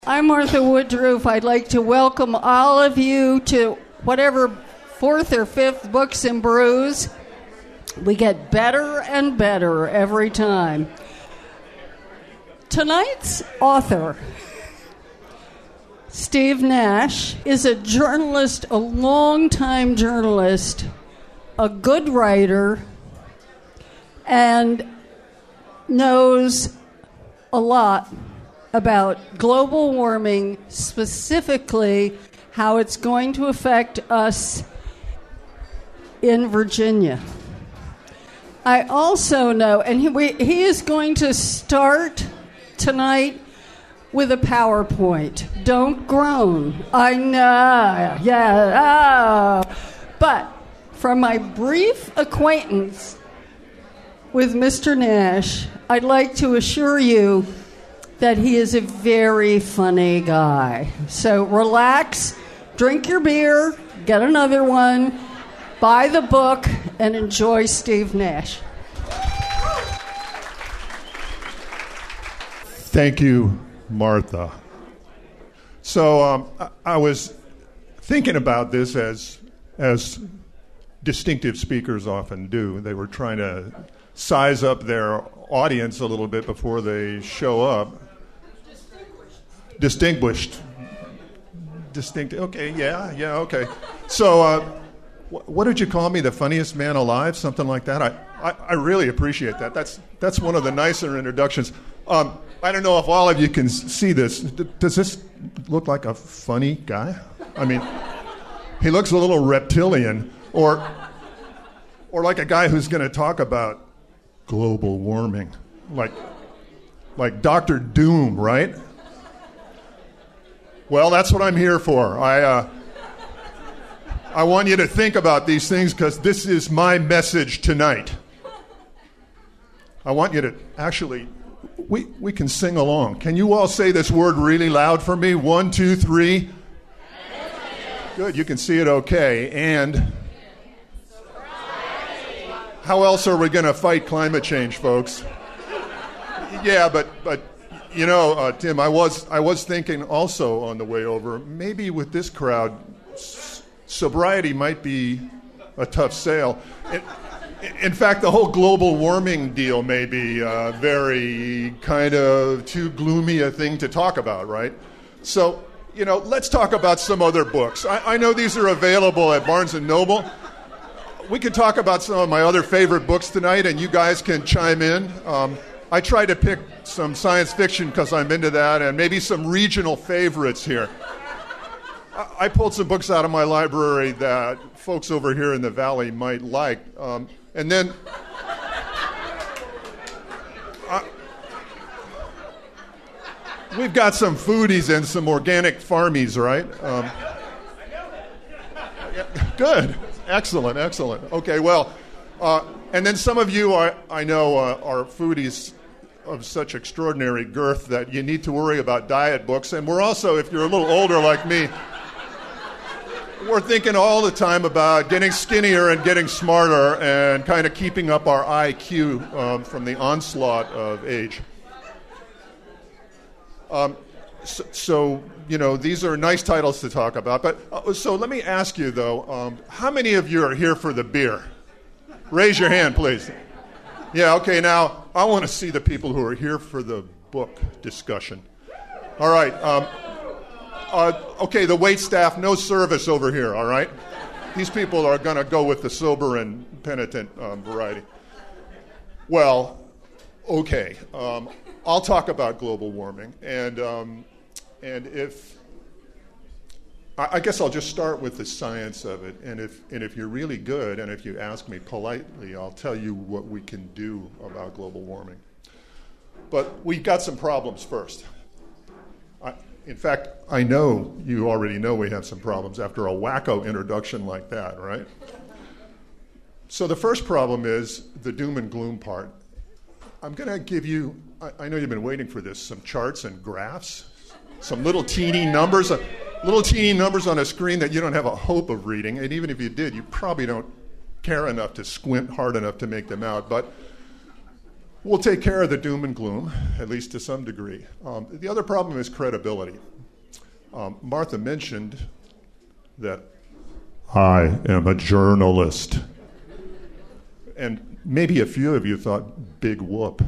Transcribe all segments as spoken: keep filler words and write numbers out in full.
I'm Martha Woodruff. I'd like to welcome all of you to whatever fourth or fifth Books and Brews. We get better and better every time. Tonight's author, Steve Nash, is a journalist, a longtime journalist, a good writer, and knows a lot about global warming, specifically how it's going to affect us in Virginia. I also know, and he, we, he is going to start tonight with a PowerPoint. Don't groan. I know, yeah. Oh. But from my brief acquaintance with Mister Nash, I'd like to assure you that he is a very funny guy. So relax, drink your beer, get another one, buy the book, and enjoy Steve Nash. Thank you, Martha. So um, I, I was thinking about this as as distinctive speakers often do. They were trying to size up their audience a little bit before they show up. Distinguished. Distinct. Okay, yeah, yeah, okay. So, uh, wh- what did you call me? The funniest man alive? Something like that? I, I, I really appreciate that. That's that's one of the nicer introductions. Um, I don't know if all of you can s- see this. D- does this look like a funny guy? I mean, he looks a little reptilian, or or like a guy who's going to talk about global warming, like like Doctor Doom, right? Well, that's what I'm here for. I uh, I want you to think about these things because this is my message tonight. I want you to actually, we, we can sing along. Can you all say this word really loud for me? One, two, three. Good, you can see it okay. And how else are we going to fight climate change, folks? Yeah, but but. You know, uh, Tim, I was I was thinking also on the way over, maybe with this crowd, s- sobriety might be a tough sale. In, in fact, the whole global warming deal may be uh, very kind of too gloomy a thing to talk about, right? So, you know, let's talk about some other books. I, I know these are available at Barnes and Noble. We can talk about some of my other favorite books tonight, and you guys can chime in. Um, I try to pick some science fiction because I'm into that, and maybe some regional favorites here. I, I pulled some books out of my library that folks over here in the valley might like. Um, and then I, we've got some foodies and some organic farmies, right? Um, yeah, good. Excellent, excellent. Okay, well, uh, and then some of you, are, I know, uh, are foodies of such extraordinary girth that you need to worry about diet books. And we're also, if you're a little older like me, we're thinking all the time about getting skinnier and getting smarter and kind of keeping up our I Q um, from the onslaught of age. Um, so, so, you know, these are nice titles to talk about. But uh, so let me ask you, though, um, how many of you are here for the beer? Raise your hand, please. Yeah, okay, now I want to see the people who are here for the book discussion. All right. Um, uh, okay, the wait staff, no service over here, all right? These people are going to go with the sober and penitent um, variety. Well, okay. Um, I'll talk about global warming. And, um, and if... I guess I'll just start with the science of it, and if and if you're really good, and if you ask me politely, I'll tell you what we can do about global warming. But we've got some problems first. I, in fact, I know you already know we have some problems after a wacko introduction like that, right? So the first problem is the doom and gloom part. I'm going to give you, I, I know you've been waiting for this, some charts and graphs, some little teeny numbers. Uh, Little teeny numbers on a screen that you don't have a hope of reading, and even if you did, you probably don't care enough to squint hard enough to make them out. But we'll take care of the doom and gloom, at least to some degree. Um, the other problem is credibility. Um, Martha mentioned that I am a journalist. And maybe a few of you thought, big whoop.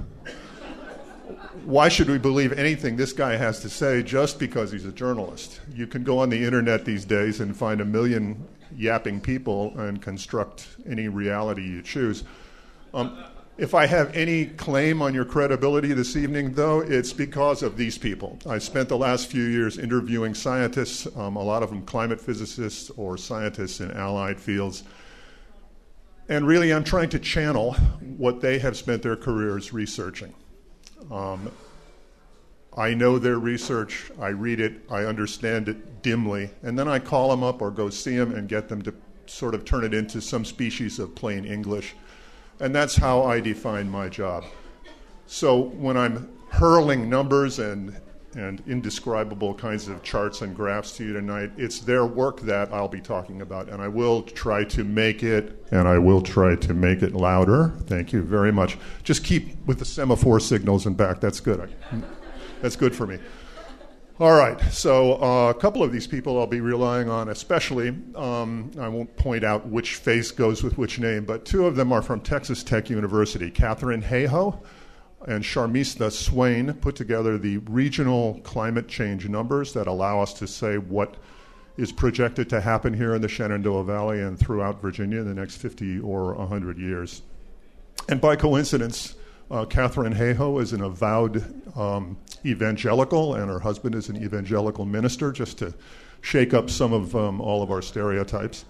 Why should we believe anything this guy has to say just because he's a journalist? You can go on the internet these days and find a million yapping people and construct any reality you choose. Um, if I have any claim on your credibility this evening, though, it's because of these people. I spent the last few years interviewing scientists, um, a lot of them climate physicists or scientists in allied fields. And really, I'm trying to channel what they have spent their careers researching. Um, I know their research, I read it, I understand it dimly, and then I call them up or go see them and get them to sort of turn it into some species of plain English. And that's how I define my job. So when I'm hurling numbers and and indescribable kinds of charts and graphs to you tonight, it's their work that I'll be talking about, and I will try to make it, and I will try to make it louder. Thank you very much. Just keep with the semaphore signals and back. That's good. I, that's good for me. All right, so uh, a couple of these people I'll be relying on, especially. Um, I won't point out which face goes with which name, but two of them are from Texas Tech University. Katharine Hayhoe and Sharmistha Swain put together the regional climate change numbers that allow us to say what is projected to happen here in the Shenandoah Valley and throughout Virginia in the next fifty or one hundred years. And by coincidence, uh, Katharine Hayhoe is an avowed um, evangelical, and her husband is an evangelical minister, just to shake up some of um, all of our stereotypes.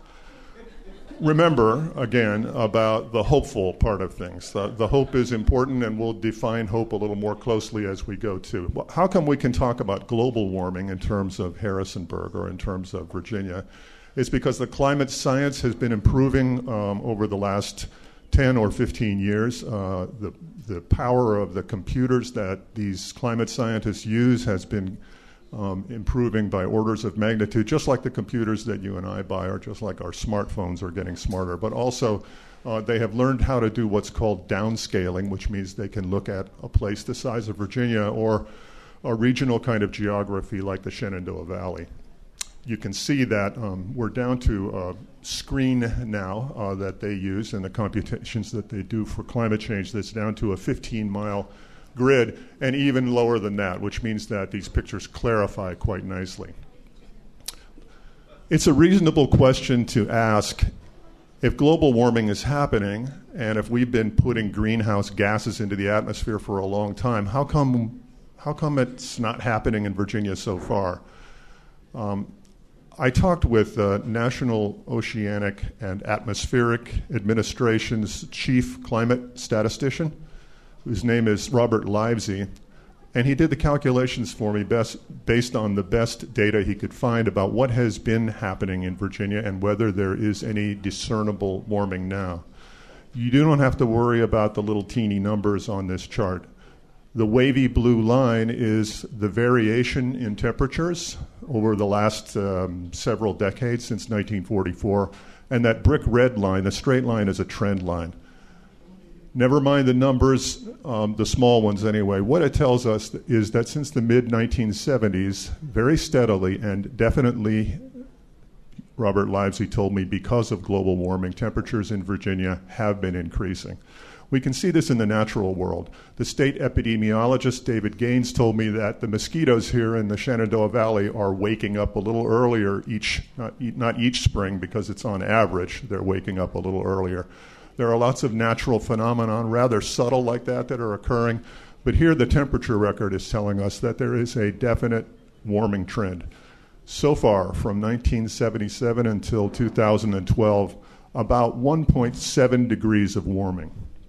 Remember, again, about the hopeful part of things. The, the hope is important, and we'll define hope a little more closely as we go, too. How come we can talk about global warming in terms of Harrisonburg or in terms of Virginia? It's because the climate science has been improving um, over the last ten or fifteen years. Uh, the, the power of the computers that these climate scientists use has been Um, improving by orders of magnitude, just like the computers that you and I buy, or just like our smartphones are getting smarter. But also, uh, they have learned how to do what's called downscaling, which means they can look at a place the size of Virginia or a regional kind of geography like the Shenandoah Valley. You can see that um, we're down to a screen now uh, that they use, and the computations that they do for climate change, that's down to a fifteen-mile grid, and even lower than that, which means that these pictures clarify quite nicely. It's a reasonable question to ask, if global warming is happening, and if we've been putting greenhouse gases into the atmosphere for a long time, how come, how come it's not happening in Virginia so far? Um, I talked with the National Oceanic and Atmospheric Administration's chief climate statistician, whose name is Robert Livesey, and he did the calculations for me best, based on the best data he could find about what has been happening in Virginia and whether there is any discernible warming now. You don't have to worry about the little teeny numbers on this chart. The wavy blue line is the variation in temperatures over the last um, several decades since nineteen forty-four, and that brick red line, the straight line, is a trend line. Never mind the numbers, um, the small ones anyway. What it tells us is that since the mid nineteen seventies, very steadily and definitely, Robert Livesey told me, because of global warming, temperatures in Virginia have been increasing. We can see this in the natural world. The state epidemiologist, David Gaines, told me that the mosquitoes here in the Shenandoah Valley are waking up a little earlier each, not, not each spring, because it's on average, they're waking up a little earlier. There are lots of natural phenomena, rather subtle like that, that are occurring. But here the temperature record is telling us that there is a definite warming trend. So far, from nineteen seventy-seven until two thousand twelve, about one point seven degrees of warming.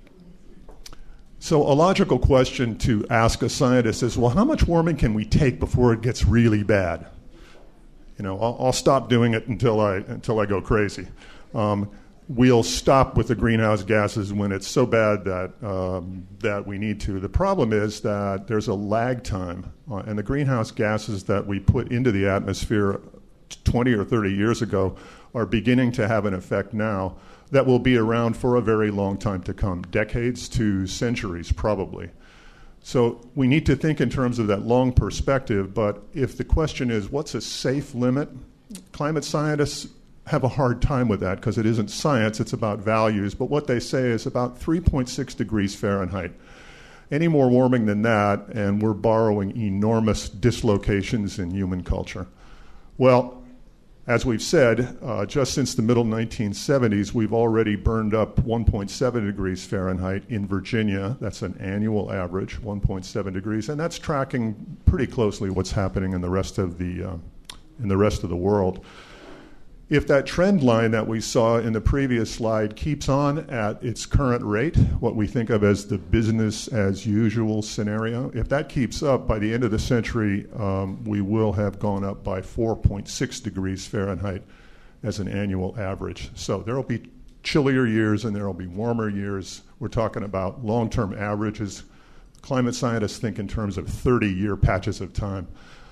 So a logical question to ask a scientist is, well, how much warming can we take before it gets really bad? You know, I'll, I'll stop doing it until I, until I go crazy. Um, We'll stop with the greenhouse gases when it's so bad that um, that we need to. The problem is that there's a lag time, uh, and the greenhouse gases that we put into the atmosphere twenty or thirty years ago are beginning to have an effect now that will be around for a very long time to come, decades to centuries probably. So we need to think in terms of that long perspective, but if the question is what's a safe limit, climate scientists have a hard time with that because it isn't science, it's about values, but what they say is about three point six degrees Fahrenheit. Any more warming than that, and we're borrowing enormous dislocations in human culture. Well, as we've said, uh, just since the middle nineteen seventies, we've already burned up one point seven degrees Fahrenheit in Virginia. That's an annual average, one point seven degrees, and that's tracking pretty closely what's happening in the rest of the uh, in the rest of the world. If that trend line that we saw in the previous slide keeps on at its current rate, what we think of as the business as usual scenario, if that keeps up, by the end of the century, um, we will have gone up by four point six degrees Fahrenheit as an annual average. So there will be chillier years and there will be warmer years. We're talking about long-term averages. Climate scientists think in terms of thirty-year patches of time.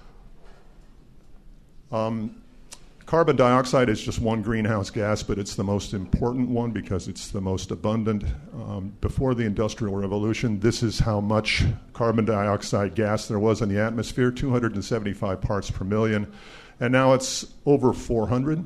Um, Carbon dioxide is just one greenhouse gas, but it's the most important one because it's the most abundant. Um, before the Industrial Revolution, this is how much carbon dioxide gas there was in the atmosphere, two hundred seventy-five parts per million. And now it's over four hundred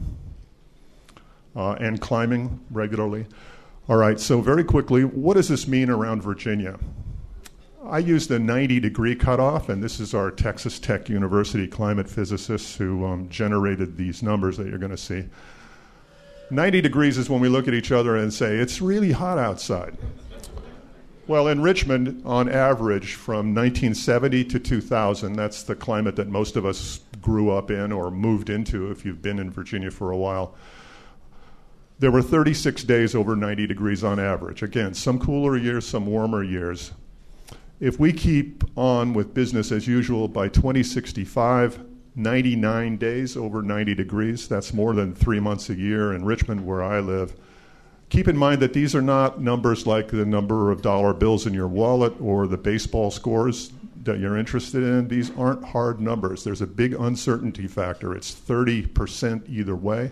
uh, and climbing regularly. All right, so very quickly, what does this mean around Virginia? I used a ninety degree cutoff, and this is our Texas Tech University climate physicists who um, generated these numbers that you're going to see. ninety degrees is when we look at each other and say, it's really hot outside. Well, in Richmond, on average, from nineteen seventy to two thousand, that's the climate that most of us grew up in or moved into if you've been in Virginia for a while. There were thirty-six days over ninety degrees on average. Again, some cooler years, some warmer years. If we keep on with business as usual by twenty sixty-five, ninety-nine days over ninety degrees, that's more than three months a year in Richmond where I live. Keep in mind that these are not numbers like the number of dollar bills in your wallet or the baseball scores that you're interested in. These aren't hard numbers. There's a big uncertainty factor. It's thirty percent either way.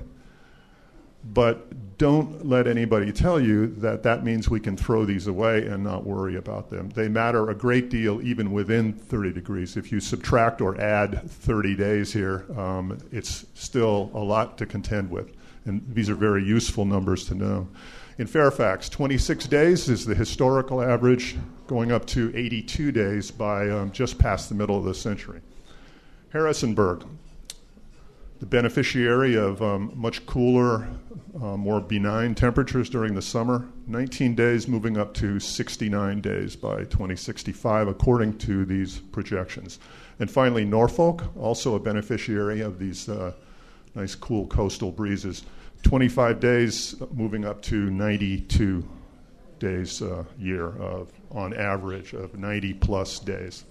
But don't let anybody tell you that that means we can throw these away and not worry about them. They matter a great deal even within thirty degrees. If you subtract or add thirty days here, um, it's still a lot to contend with. And these are very useful numbers to know. In Fairfax, twenty-six days is the historical average, going up to eighty-two days by um, just past the middle of the century. Harrisonburg, the beneficiary of um, much cooler, uh, more benign temperatures during the summer, nineteen days moving up to sixty-nine days by twenty sixty-five, according to these projections. And finally, Norfolk, also a beneficiary of these uh, nice cool coastal breezes, twenty-five days moving up to ninety-two days a year of, on average, of ninety plus days.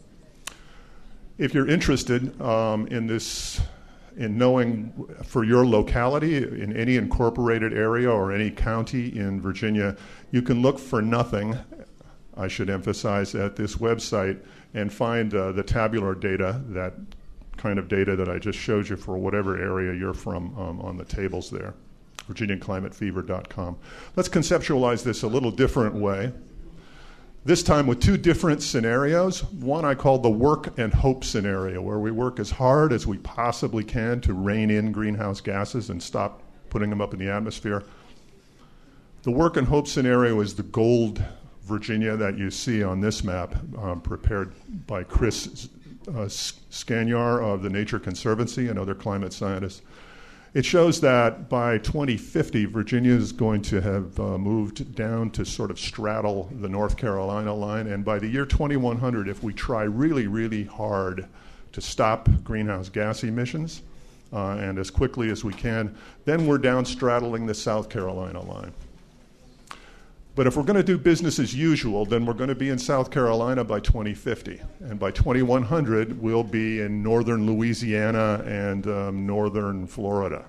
If you're interested um, in this, in knowing for your locality, in any incorporated area or any county in Virginia, you can look for nothing, I should emphasize, at this website and find uh, the tabular data, that kind of data that I just showed you for whatever area you're from um, on the tables there, virginia climate fever dot com. Let's conceptualize this a little different way. This time with two different scenarios. One I call the work and hope scenario, where we work as hard as we possibly can to rein in greenhouse gases and stop putting them up in the atmosphere. The work and hope scenario is the gold Virginia that you see on this map, um, prepared by Chris uh, Scanyar of the Nature Conservancy and other climate scientists. It shows that by twenty fifty, Virginia is going to have uh, moved down to sort of straddle the North Carolina line. And by the year twenty-one hundred, if we try really, really hard to stop greenhouse gas emissions, uh, and as quickly as we can, then we're down straddling the South Carolina line. But if we're going to do business as usual, then we're going to be in South Carolina by twenty fifty. And by twenty-one hundred, we'll be in northern Louisiana and um, northern Florida.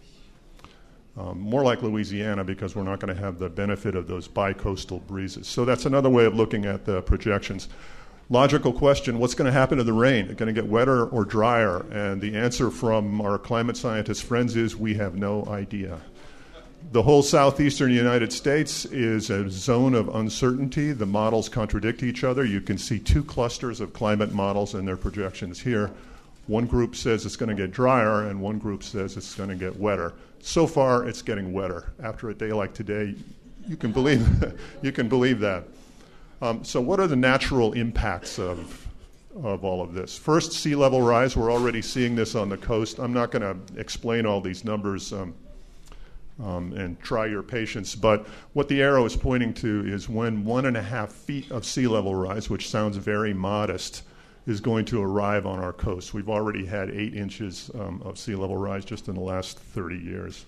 Um, more like Louisiana, because we're not going to have the benefit of those bi-coastal breezes. So that's another way of looking at the projections. Logical question, what's going to happen to the rain? Is it going to get wetter or drier? And the answer from our climate scientist friends is we have no idea. The whole southeastern United States is a zone of uncertainty. The models contradict each other. You can see two clusters of climate models and their projections here. One group says it's going to get drier, and one group says it's going to get wetter. So far, it's getting wetter. After a day like today, you can believe you can believe that. Um, so what are the natural impacts of, of all of this? First, sea level rise. We're already seeing this on the coast. I'm not going to explain all these numbers um, um, and try your patience, but what the arrow is pointing to is when one and a half feet of sea level rise, which sounds very modest, is going to arrive on our coast. We've already had eight inches um, of sea level rise just in the last thirty years.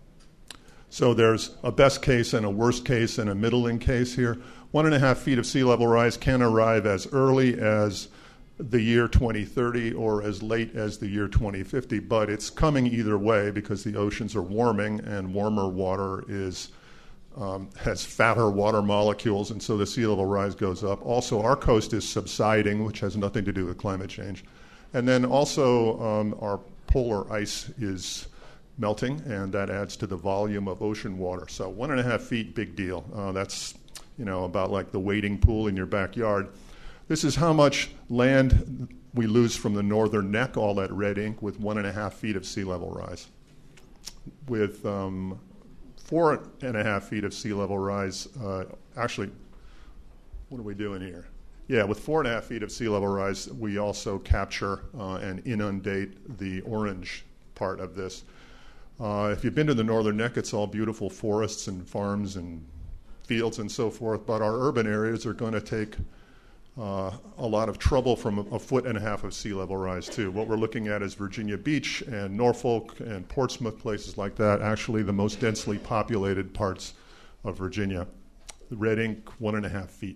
So there's a best case and a worst case and a middling case here. One and a half feet of sea level rise can arrive as early as the year twenty thirty or as late as the year twenty fifty, but it's coming either way because the oceans are warming and warmer water is um, has fatter water molecules, and so the sea level rise goes up. Also, our coast is subsiding, which has nothing to do with climate change. And then also um, our polar ice is melting, and that adds to the volume of ocean water. So one and a half feet, big deal. Uh, that's you know, about like the wading pool in your backyard. This is how much land we lose from the northern neck, all that red ink, with one and a half feet of sea level rise. With um, four and a half feet of sea level rise, uh, actually, what are we doing here? Yeah, with four and a half feet of sea level rise, we also capture uh, and inundate the orange part of this. Uh, if you've been to the northern neck, it's all beautiful forests and farms and fields and so forth, but our urban areas are going to take uh, a lot of trouble from a, a foot and a half of sea level rise too. What we're looking at is Virginia Beach and Norfolk and Portsmouth, places like that, actually the most densely populated parts of Virginia. The red ink, one and a half feet.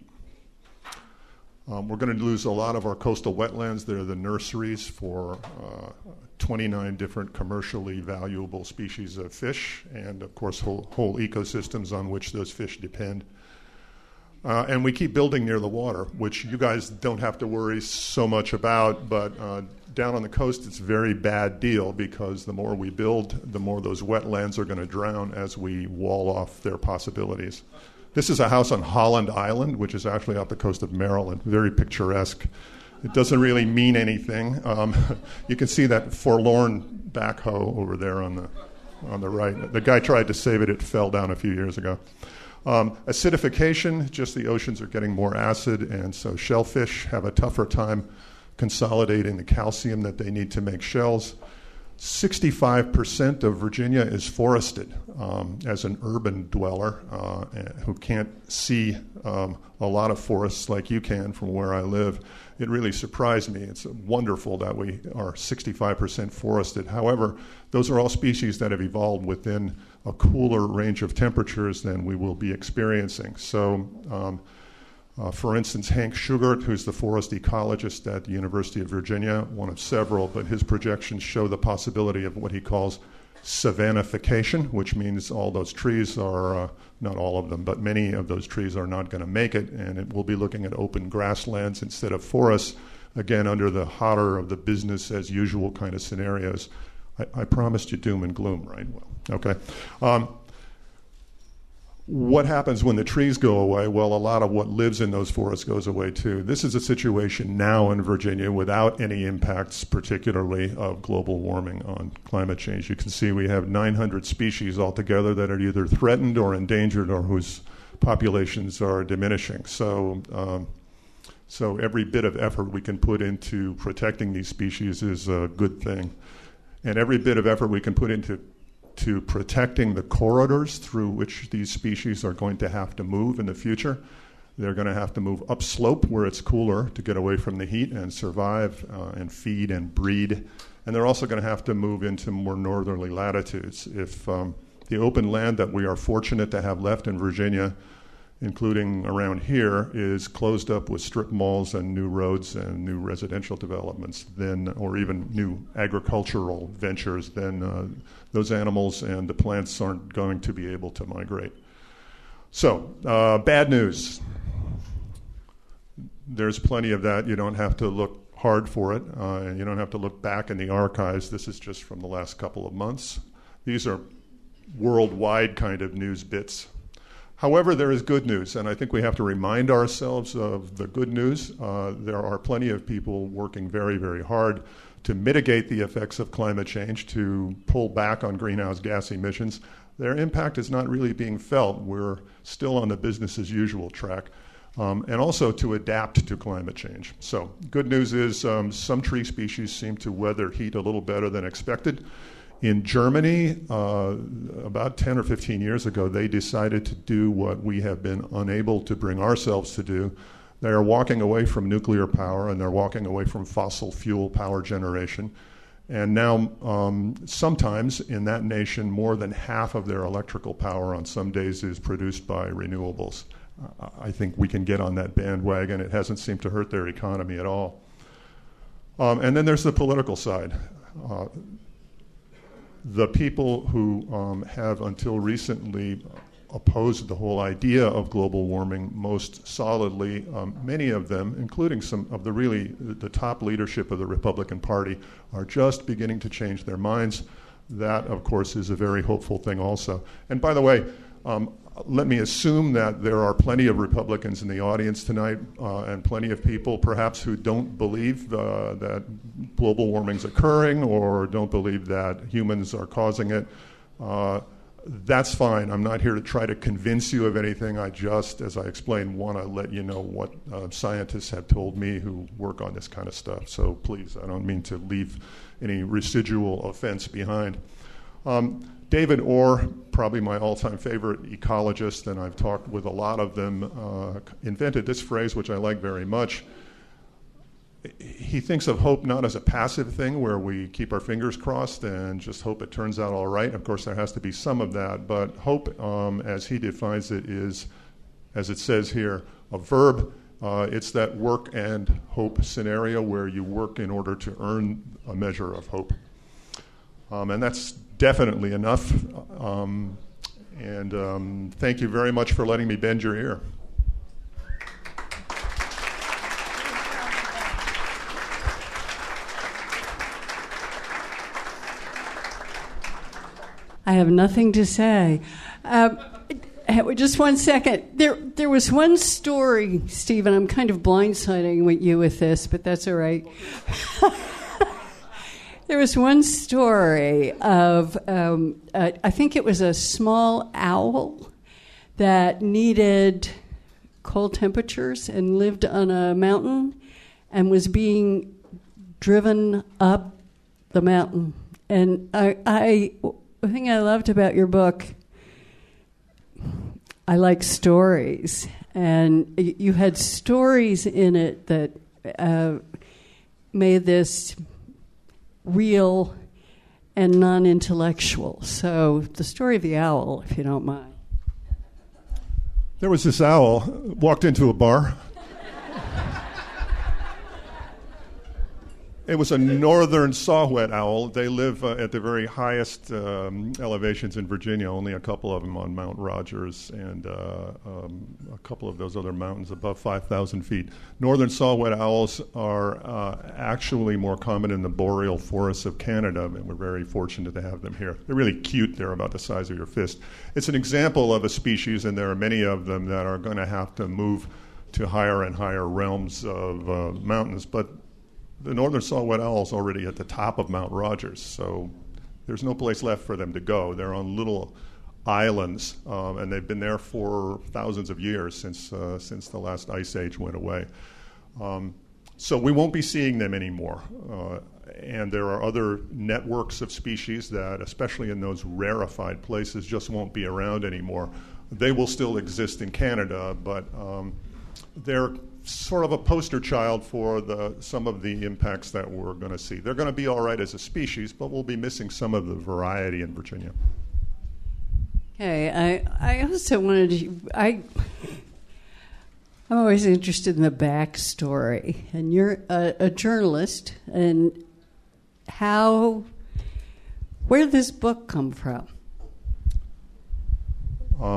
Um, we're going to lose a lot of our coastal wetlands. They're the nurseries for uh, twenty-nine different commercially valuable species of fish, and of course whole, whole ecosystems on which those fish depend. Uh, and we keep building near the water, which you guys don't have to worry so much about, but uh, down on the coast it's a very bad deal because the more we build, the more those wetlands are going to drown as we wall off their possibilities. This is a house on Holland Island, which is actually off the coast of Maryland, very picturesque. It doesn't really mean anything. Um, you can see that forlorn backhoe over there on the on the right. The guy tried to save it. It fell down a few years ago. Um, acidification, just the oceans are getting more acid, and so shellfish have a tougher time consolidating the calcium that they need to make shells. sixty-five percent of Virginia is forested. Um, as an urban dweller uh, who can't see um, a lot of forests like you can from where I live, it really surprised me. It's wonderful that we are sixty-five percent forested. However, those are all species that have evolved within a cooler range of temperatures than we will be experiencing. So, um, uh, for instance, Hank Shugart, who's the forest ecologist at the University of Virginia, one of several, but his projections show the possibility of what he calls savannification, which means all those trees are, uh, not all of them, but many of those trees are not going to make it, and it will be looking at open grasslands instead of forests, again, under the hotter of the business as usual kind of scenarios. I, I promised you doom and gloom, right? Well, okay. Um, What happens when the trees go away? Well, a lot of what lives in those forests goes away too. This is a situation now in Virginia without any impacts, particularly of global warming on climate change. You can see we have nine hundred species altogether that are either threatened or endangered or whose populations are diminishing. So, um, so every bit of effort we can put into protecting these species is a good thing. And every bit of effort we can put into to protecting the corridors through which these species are going to have to move in the future. They're going to have to move upslope where it's cooler to get away from the heat and survive uh, and feed and breed. And they're also going to have to move into more northerly latitudes. If um, the open land that we are fortunate to have left in Virginia, including around here, is closed up with strip malls and new roads and new residential developments, then, or even new agricultural ventures, then uh, those animals and the plants aren't going to be able to migrate. So, uh, bad news. there's plenty of that. You don't have to look hard for it, uh, and you don't have to look back in the archives. This is just from the last couple of months. These are worldwide kind of news bits. However, there is good news, and I think we have to remind ourselves of the good news. Uh, there are plenty of people working very, very hard to mitigate the effects of climate change, to pull back on greenhouse gas emissions. Their impact is not really being felt. We're still on the business as usual track. Um, and also to adapt to climate change. So good news is um, some tree species seem to weather heat a little better than expected. In Germany, uh, about ten or fifteen years ago, they decided to do what we have been unable to bring ourselves to do. They are walking away from nuclear power, and they're walking away from fossil fuel power generation. And now, um, sometimes in that nation, more than half of their electrical power on some days is produced by renewables. Uh, I think we can get on that bandwagon. It hasn't seemed to hurt their economy at all. Um, and then there's the political side. Uh, the people who um, have until recently opposed the whole idea of global warming most solidly, um, many of them, including some of the really, the top leadership of the Republican Party, are just beginning to change their minds. That, of course, is a very hopeful thing also. And by the way, um, let me assume that there are plenty of Republicans in the audience tonight uh, and plenty of people perhaps who don't believe uh, that global warming is occurring or don't believe that humans are causing it. Uh, that's fine. I'm not here to try to convince you of anything. I just, as I explained, want to let you know what uh, scientists have told me who work on this kind of stuff. So please, I don't mean to leave any residual offense behind. Um, David Orr, probably my all-time favorite ecologist, and I've talked with a lot of them, uh, invented this phrase, which I like very much. He thinks of hope not as a passive thing where we keep our fingers crossed and just hope it turns out all right. Of course, there has to be some of that, but hope, um, as he defines it, is, as it says here, a verb. Uh, it's that work and hope scenario where you work in order to earn a measure of hope. Um, and that's definitely enough. Um, and um, thank you very much for letting me bend your ear. I have nothing to say. Um, just one second. There, there was one story, Stephen. I'm kind of blindsiding with you with this, but that's all right. There was one story of, um, uh, I think it was a small owl that needed cold temperatures and lived on a mountain and was being driven up the mountain. And I, I, the thing I loved about your book, I like stories. And you had stories in it that uh, made this real and non-intellectual. So the story of the owl, if you don't mind. There was this owl, walked into a bar. It was a northern saw-whet owl. They live uh, at the very highest um, elevations in Virginia, only a couple of them on Mount Rogers and uh, um, a couple of those other mountains above five thousand feet. Northern saw-whet owls are uh, actually more common in the boreal forests of Canada, and we're very fortunate to have them here. They're really cute. They're about the size of your fist. It's an example of a species, and there are many of them that are going to have to move to higher and higher realms of uh, mountains. But the northern saw-whet owl is already at the top of Mount Rogers, so there's no place left for them to go. They're on little islands, um, and they've been there for thousands of years since uh, since the last ice age went away. Um, so we won't be seeing them anymore. Uh, and there are other networks of species that, especially in those rarefied places, just won't be around anymore. They will still exist in Canada, but um, they're sort of a poster child for the some of the impacts that we're going to see. They're going to be all right as a species, but we'll be missing some of the variety in Virginia. Okay, I I also wanted to, I I'm always interested in the backstory, and you're a, a journalist, and how where did this book come from? Um,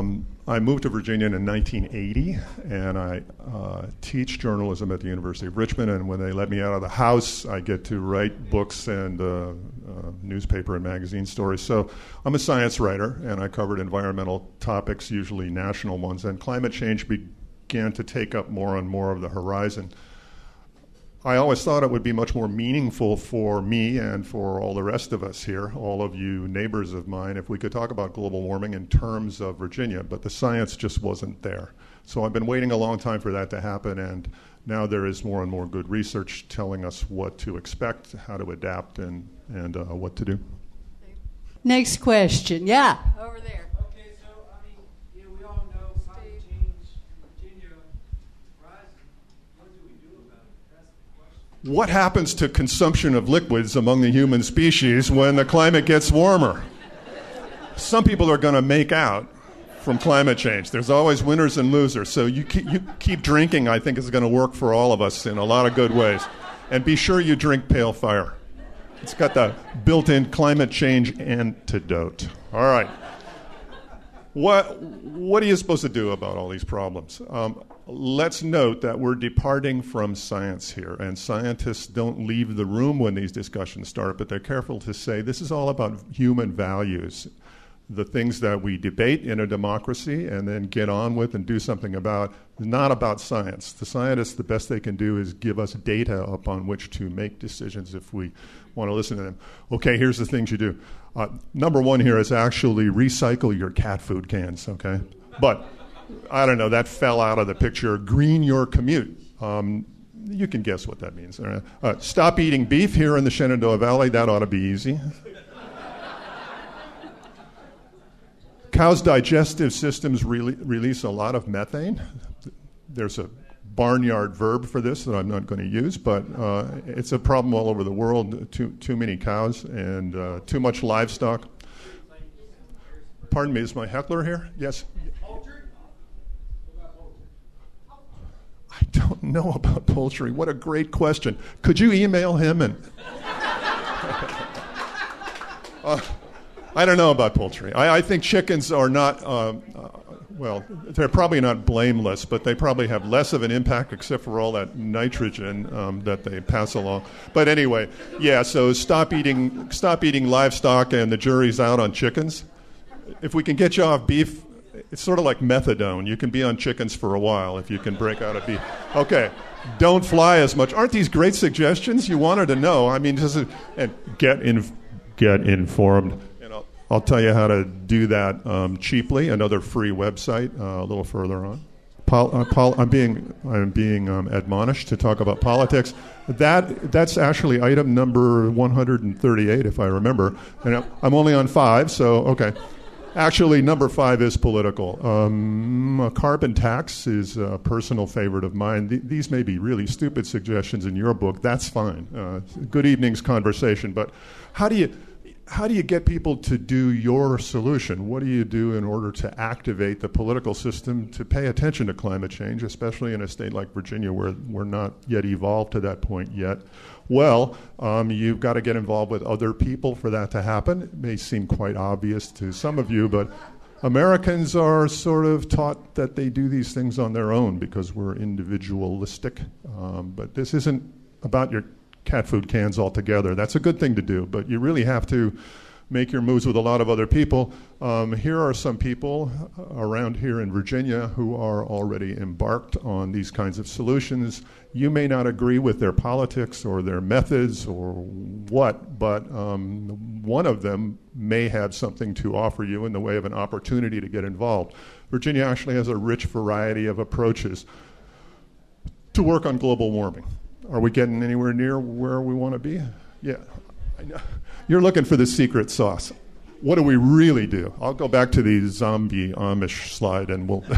I moved to Virginia in nineteen eighty, and I uh, teach journalism at the University of Richmond. And when they let me out of the house, I get to write books and uh, uh, newspaper and magazine stories. So I'm a science writer, and I covered environmental topics, usually national ones. And climate change began to take up more and more of the horizon. I always thought it would be much more meaningful for me and for all the rest of us here, all of you neighbors of mine, if we could talk about global warming in terms of Virginia, but the science just wasn't there. So I've been waiting a long time for that to happen, and now there is more and more good research telling us what to expect, how to adapt, and, and uh, what to do. Next question. Yeah, over there. Okay, so, I mean, you know, we all know climate change in Virginia rising. What do we do about it? That's the question. What happens to consumption of liquids among the human species when the climate gets warmer? Some people are going to make out from climate change. There's always winners and losers. So you keep, you keep drinking, I think, is going to work for all of us in a lot of good ways. And be sure you drink Pale Fire. It's got the built-in climate change antidote. All right. What, what are you supposed to do about all these problems? Um, let's note that we're departing from science here, and scientists don't leave the room when these discussions start, but they're careful to say this is all about human values, the things that we debate in a democracy and then get on with and do something about, not about science. The scientists, the best they can do is give us data upon which to make decisions if we want to listen to them. Okay, here's the things you do. Uh, number one here is actually recycle your cat food cans, okay? But, I don't know, that fell out of the picture. Green your commute. Um, you can guess what that means. Uh, stop eating beef here in the Shenandoah Valley. That ought to be easy. Cows' digestive systems re- release a lot of methane. There's a barnyard verb for this that I'm not going to use, but uh, it's a problem all over the world. Too too many cows and uh, too much livestock. Pardon me, is my heckler here? Yes. I don't know about poultry. What a great question. Could you email him and? uh, I don't know about poultry. I, I think chickens are not, uh, uh, well, they're probably not blameless, but they probably have less of an impact except for all that nitrogen um, that they pass along. But anyway, yeah, so stop eating, stop eating livestock, and the jury's out on chickens. If we can get you off beef, it's sort of like methadone. You can be on chickens for a while if you can break out of beef. Okay, don't fly as much. Aren't these great suggestions? You wanted to know. I mean, just and get in, get informed. I'll tell you how to do that um, cheaply. Another free website uh, a little further on. Pol- uh, pol- I'm being I'm being um, admonished to talk about politics. That that's actually item number one hundred thirty-eight, if I remember. And I'm only on five, so okay. Actually, number five is political. Um, a carbon tax is a personal favorite of mine. Th- these may be really stupid suggestions in your book. That's fine. Uh, good evening's conversation. But how do you? How do you get people to do your solution? What do you do in order to activate the political system to pay attention to climate change, especially in a state like Virginia where we're not yet evolved to that point yet? Well, um, you've got to get involved with other people for that to happen. It may seem quite obvious to some of you, but Americans are sort of taught that they do these things on their own because we're individualistic. Um, but this isn't about your cat food cans altogether. That's a good thing to do, but you really have to make your moves with a lot of other people. Um, here are some people around here in Virginia who are already embarked on these kinds of solutions. You may not agree with their politics or their methods or what, but um, one of them may have something to offer you in the way of an opportunity to get involved. Virginia actually has a rich variety of approaches to work on global warming. Are we getting anywhere near where we want to be? Yeah. I know. You're looking for the secret sauce. What do we really do? I'll go back to the zombie Amish slide, and we'll.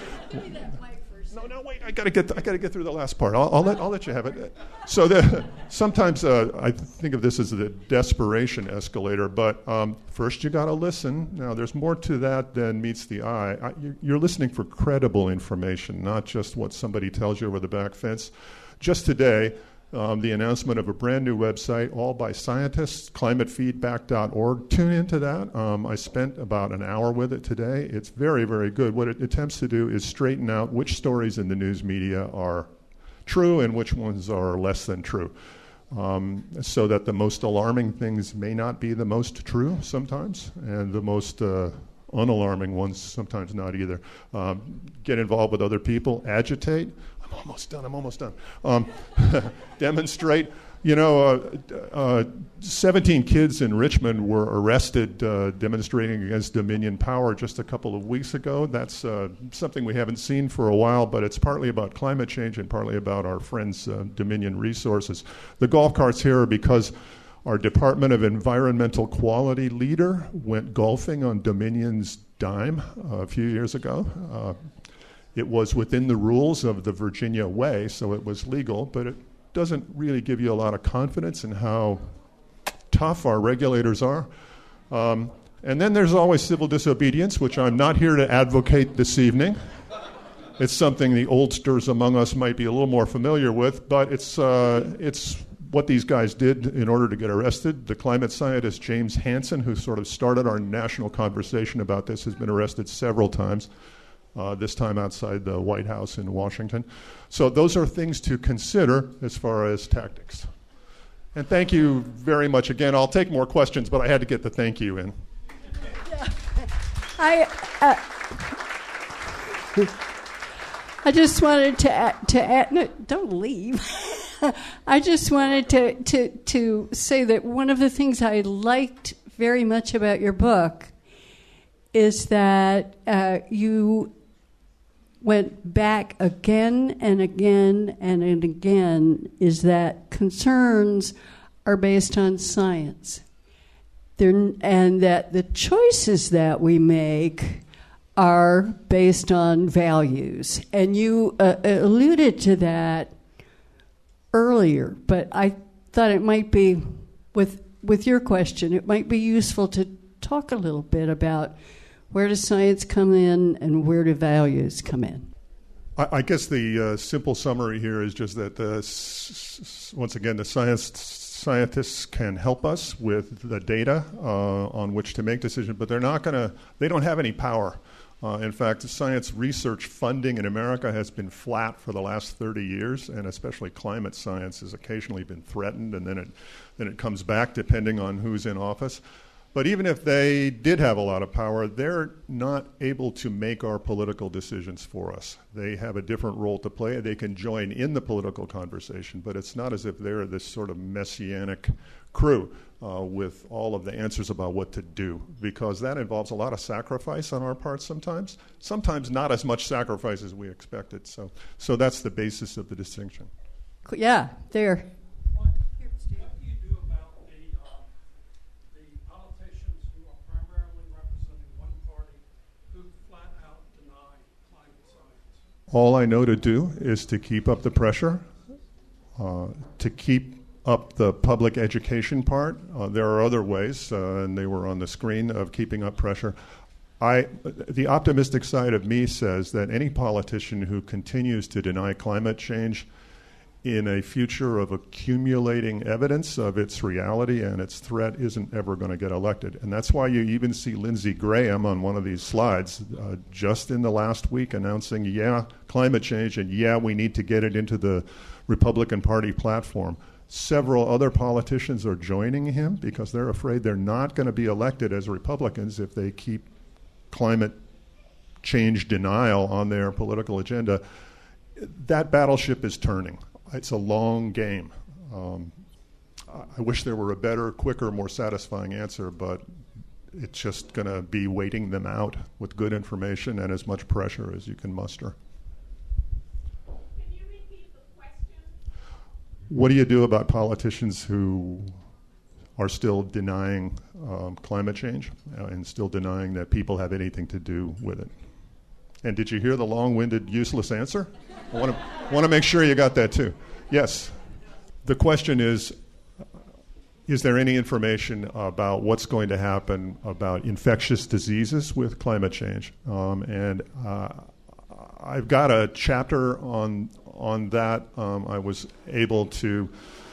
no, no, wait! I gotta get. I gotta get through the last part. I'll, I'll let. I'll let you have it. So the, sometimes uh, I think of this as the desperation escalator. But um, first, you gotta listen. Now, there's more to that than meets the eye. I, you're, you're listening for credible information, not just what somebody tells you over the back fence. Just today, um, the announcement of a brand new website, all by scientists, climate feedback dot org. Tune into that. Um, I spent about an hour with it today. It's very, very good. What it attempts to do is straighten out which stories in the news media are true and which ones are less than true. Um, so that the most alarming things may not be the most true sometimes, and the most uh, unalarming ones sometimes not either. Um, get involved with other people, agitate. I'm almost done, I'm almost done. Um, demonstrate. You know, uh, uh, seventeen kids in Richmond were arrested uh, demonstrating against Dominion Power just a couple of weeks ago. That's uh, something we haven't seen for a while, but it's partly about climate change and partly about our friends, uh, Dominion Resources. The golf carts here are because our Department of Environmental Quality leader went golfing on Dominion's dime uh, a few years ago. Uh, it was within the rules of the Virginia Way, so it was legal, but it doesn't really give you a lot of confidence in how tough our regulators are. Um, and then there's always civil disobedience, which I'm not here to advocate this evening. It's something the oldsters among us might be a little more familiar with, but it's uh, it's what these guys did in order to get arrested. The climate scientist James Hansen, who sort of started our national conversation about this, has been arrested several times. Uh, this time outside the White House in Washington. So those are things to consider as far as tactics. And thank you very much again. I'll take more questions, but I had to get the thank you in. Yeah. I uh, I just wanted to add, to add no, don't leave. I just wanted to, to to say that one of the things I liked very much about your book is that uh, you went back again and again and, and again, is that concerns are based on science. They're, and that the choices that we make are based on values. And you uh, alluded to that earlier, but I thought it might be, with with your question, it might be useful to talk a little bit about where does science come in and where do values come in? I, I guess the uh, simple summary here is just that, the, s- s- once again, the science scientists can help us with the data uh, on which to make decisions, but they're not going to, they don't have any power. Uh, in fact, science research funding in America has been flat for the last thirty years, and especially climate science has occasionally been threatened, and then it, then it comes back depending on who's in office. But even if they did have a lot of power, they're not able to make our political decisions for us. They have a different role to play. They can join in the political conversation, but it's not as if they're this sort of messianic crew uh, with all of the answers about what to do, because that involves a lot of sacrifice on our part sometimes, sometimes not as much sacrifice as we expected. So, so that's the basis of the distinction. Yeah, there. All I know to do is to keep up the pressure, uh, to keep up the public education part. Uh, there are other ways, uh, and they were on the screen, of keeping up pressure. I, the optimistic side of me says that any politician who continues to deny climate change in a future of accumulating evidence of its reality and its threat isn't ever going to get elected. And that's why you even see Lindsey Graham on one of these slides uh, just in the last week announcing, yeah, climate change, and yeah, we need to get it into the Republican Party platform. Several other politicians are joining him because they're afraid they're not going to be elected as Republicans if they keep climate change denial on their political agenda. That battleship is turning. It's a long game. Um, I wish there were a better, quicker, more satisfying answer, but it's just going to be waiting them out with good information and as much pressure as you can muster. Can you repeat the question? What do you do about politicians who are still denying um, climate change uh, and still denying that people have anything to do with it? And did you hear the long-winded, useless answer? I want to want to make sure you got that too. Yes. The question is, is there any information about what's going to happen about infectious diseases with climate change? Um, and uh, I've got a chapter on on that. Um, I was able to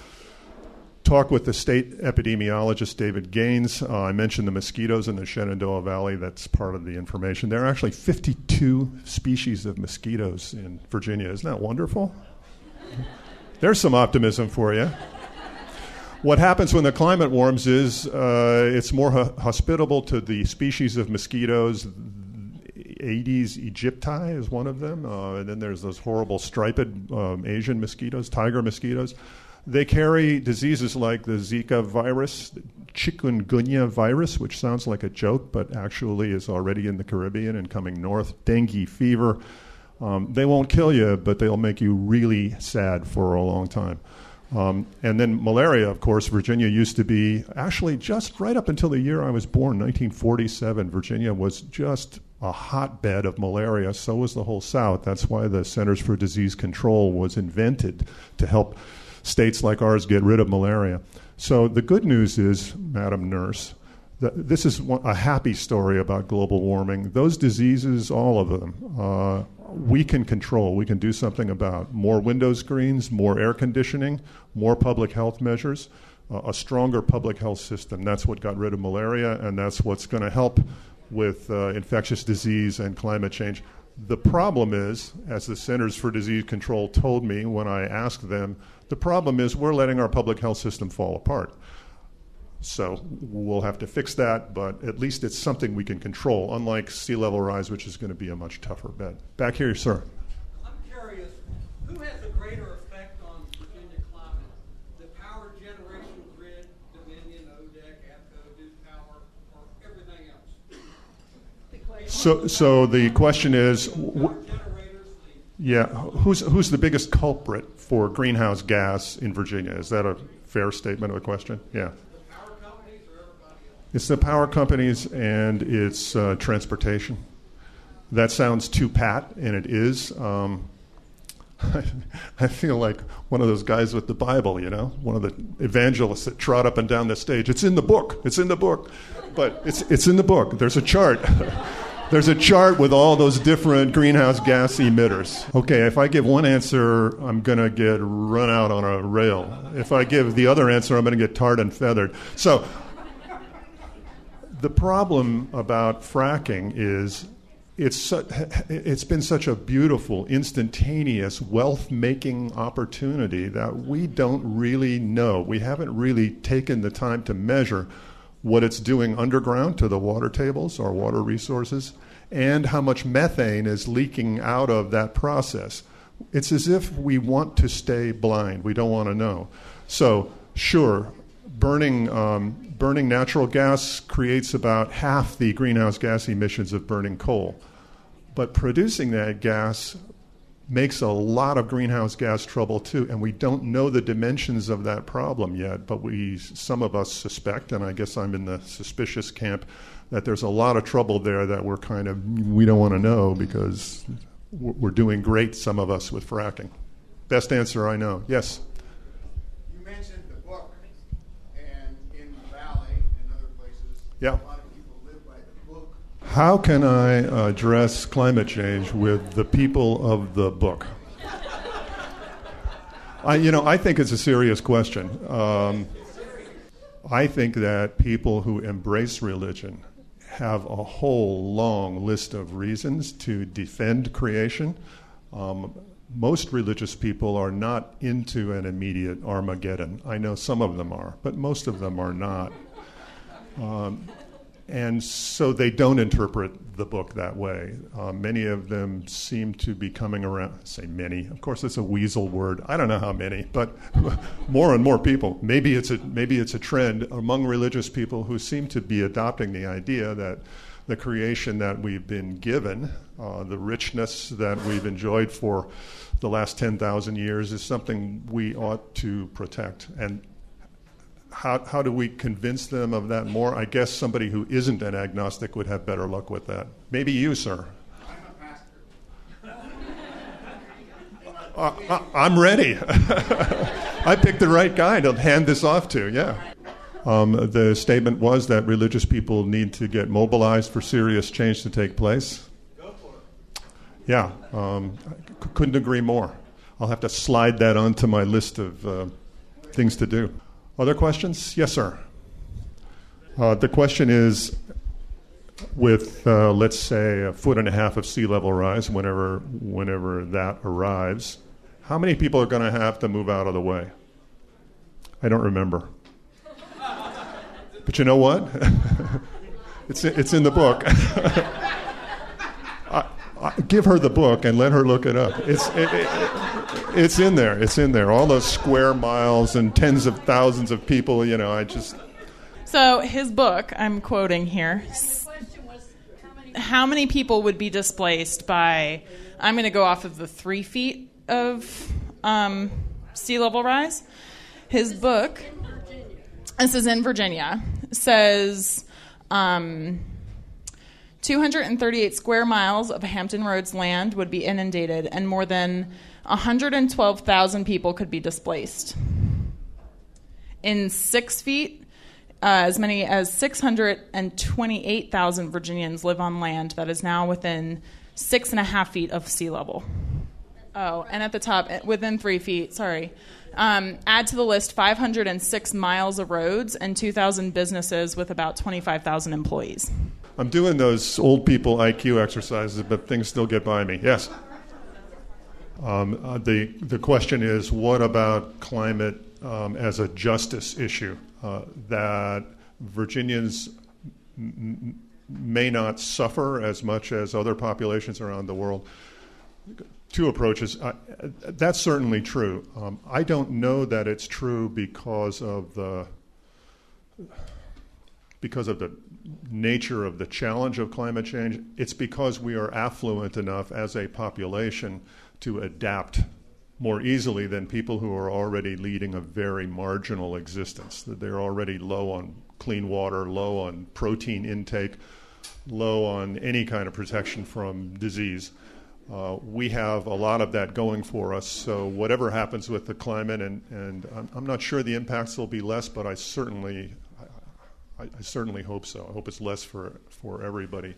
talk with the state epidemiologist, David Gaines. Uh, I mentioned the mosquitoes in the Shenandoah Valley. That's part of the information. There are actually fifty-two species of mosquitoes in Virginia. Isn't that wonderful? There's some optimism for you. What happens when the climate warms is uh, it's more ho- hospitable to the species of mosquitoes. Aedes aegypti is one of them. Uh, and then there's those horrible striped um, Asian mosquitoes, tiger mosquitoes. They carry diseases like the Zika virus, chikungunya virus, which sounds like a joke, but actually is already in the Caribbean and coming north, dengue fever. Um, they won't kill you, but they'll make you really sad for a long time. Um, and then malaria, of course. Virginia used to be, actually just right up until the year I was born, nineteen forty-seven, Virginia was just a hotbed of malaria. So was the whole South. That's why the Centers for Disease Control was invented to help states like ours get rid of malaria. So the good news is, Madam Nurse, that this is one, a happy story about global warming. Those diseases, all of them, uh, we can control. We can do something about more window screens, more air conditioning, more public health measures, uh, a stronger public health system. That's what got rid of malaria, and that's what's going to help with uh, infectious disease and climate change. The problem is, as the Centers for Disease Control told me when I asked them, the problem is we're letting our public health system fall apart. So we'll have to fix that, but at least it's something we can control, unlike sea level rise, which is going to be a much tougher bet. Back here, sir. I'm curious, who has a greater effect on Virginia climate? The power generation grid, Dominion, O D E C, APCO, Duke Power, or everything else? So, so the question is, wh- yeah, who's who's the biggest culprit for greenhouse gas in Virginia? Is that a fair statement of the question? Yeah. It's the power companies and it's uh, transportation. That sounds too pat, and it is. Um, I feel like one of those guys with the Bible, you know, one of the evangelists that trot up and down the stage. It's in the book. It's in the book. But it's it's in the book. There's a chart. There's a chart with all those different greenhouse gas emitters. Okay, if I give one answer, I'm going to get run out on a rail. If I give the other answer, I'm going to get tarred and feathered. So the problem about fracking is it's su- it's been such a beautiful, instantaneous, wealth-making opportunity that we don't really know. We haven't really taken the time to measure what it's doing underground to the water tables, our water resources, and how much methane is leaking out of that process. It's as if we want to stay blind. We don't want to know. So, sure, burning um, burning natural gas creates about half the greenhouse gas emissions of burning coal. But producing that gas makes a lot of greenhouse gas trouble too, and we don't know the dimensions of that problem yet, but we, some of us suspect, and I guess I'm in the suspicious camp, that there's a lot of trouble there that we're kind of, we don't want to know because we're doing great, some of us, with fracking. Best answer I know. Yes? You mentioned the book, and in the valley and other places, yeah. A lot of people live by the book. How can I address climate change with the people of the book? I, you know, I think it's a serious question. Um, I think that people who embrace religion have a whole long list of reasons to defend creation. Um, most religious people are not into an immediate Armageddon. I know some of them are, but most of them are not. Um, And so they don't interpret the book that way. Uh, many of them seem to be coming around. I say many. Of course, it's a weasel word. I don't know how many, but more and more people. Maybe it's a maybe it's a trend among religious people who seem to be adopting the idea that the creation that we've been given, uh, the richness that we've enjoyed for the last ten thousand years, is something we ought to protect. And How, how do we convince them of that more? I guess somebody who isn't an agnostic would have better luck with that. Maybe you, sir. I'm a pastor. uh, I, I'm ready. I picked the right guy to hand this off to, yeah. Um, the statement was that religious people need to get mobilized for serious change to take place. Go for it. Yeah, um, c- couldn't agree more. I'll have to slide that onto my list of uh, things to do. Other questions? Yes, sir. Uh, the question is, with, uh, let's say, a foot and a half of sea level rise, whenever whenever that arrives, how many people are going to have to move out of the way? I don't remember. But you know what? it's it's in the book. I, I, give her the book and let her look it up. It's it, it, it's in there. It's in there. All those square miles and tens of thousands of people. You know, I just. So his book, I'm quoting here. How many people would be displaced by? I'm going to go off of the three feet of um, sea level rise. His book. This is in Virginia. Says um, two hundred thirty-eight square miles of Hampton Roads land would be inundated, and more than one hundred twelve thousand people could be displaced. In six feet, uh, as many as six hundred twenty-eight thousand Virginians live on land that is now within six and a half feet of sea level. Oh, and at the top, within three feet, sorry. Um, add to the list five hundred six miles of roads and two thousand businesses with about twenty-five thousand employees. I'm doing those old people I Q exercises, but things still get by me. Yes. Um, uh, the the question is, what about climate um, as a justice issue? Uh, that Virginians m- may not suffer as much as other populations around the world. Two approaches. Uh, that's certainly true. Um, I don't know that it's true because of the because of the nature of the challenge of climate change. It's because we are affluent enough as a population to adapt more easily than people who are already leading a very marginal existence. That they're already low on clean water, low on protein intake, low on any kind of protection from disease. Uh, we have a lot of that going for us, so whatever happens with the climate, and, and I'm, I'm not sure the impacts will be less, but I certainly, I, I certainly hope so. I hope it's less for, for everybody.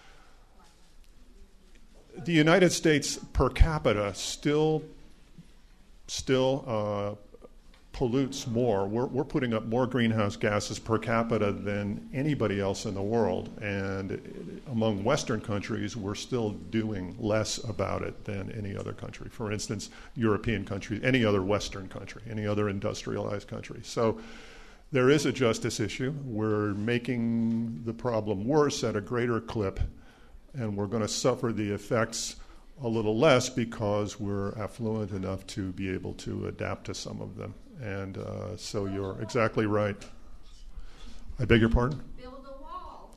The United States per capita still, still uh, pollutes more. We're, we're putting up more greenhouse gases per capita than anybody else in the world. And among Western countries, we're still doing less about it than any other country. For instance, European countries, any other Western country, any other industrialized country. So there is a justice issue. We're making the problem worse at a greater clip, and we're going to suffer the effects a little less because we're affluent enough to be able to adapt to some of them. And uh, so you're exactly right. I beg your pardon? Build a wall.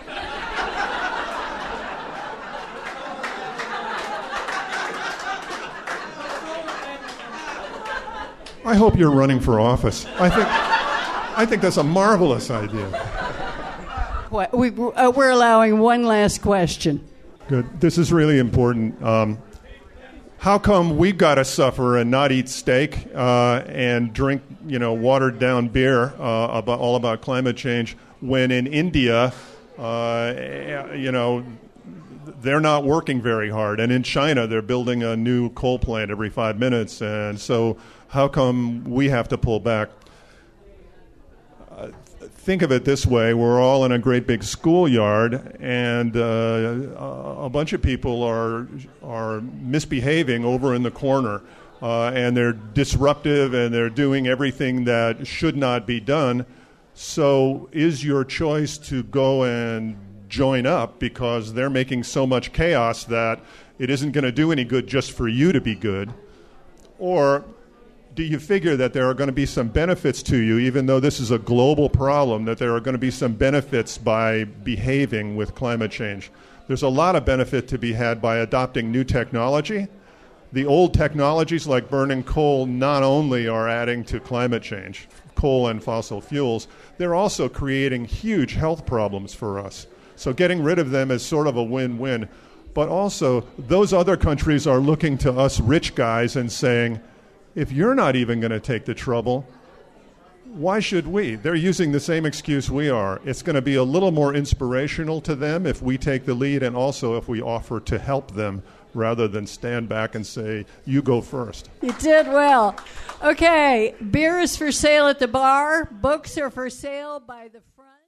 I hope you're running for office. I think, I think that's a marvelous idea. We, uh, we're allowing one last question. Good. This is really important. Um, how come we've got to suffer and not eat steak uh, and drink, you know, watered down beer uh, about all about climate change when in India, uh, you know, they're not working very hard, and in China they're building a new coal plant every five minutes, and so how come we have to pull back? Uh, think of it this way: we're all in a great big schoolyard, and uh, a bunch of people are are misbehaving over in the corner, uh, and they're disruptive, and they're doing everything that should not be done. So is your choice to go and join up because they're making so much chaos that it isn't going to do any good just for you to be good? Or do you figure that there are going to be some benefits to you, even though this is a global problem, that there are going to be some benefits by behaving with climate change? There's a lot of benefit to be had by adopting new technology. The old technologies like burning coal not only are adding to climate change, coal and fossil fuels, they're also creating huge health problems for us. So getting rid of them is sort of a win-win. But also, those other countries are looking to us rich guys and saying, if you're not even going to take the trouble, why should we? They're using the same excuse we are. It's going to be a little more inspirational to them if we take the lead and also if we offer to help them rather than stand back and say, you go first. You did well. Okay, beer is for sale at the bar. Books are for sale by the front.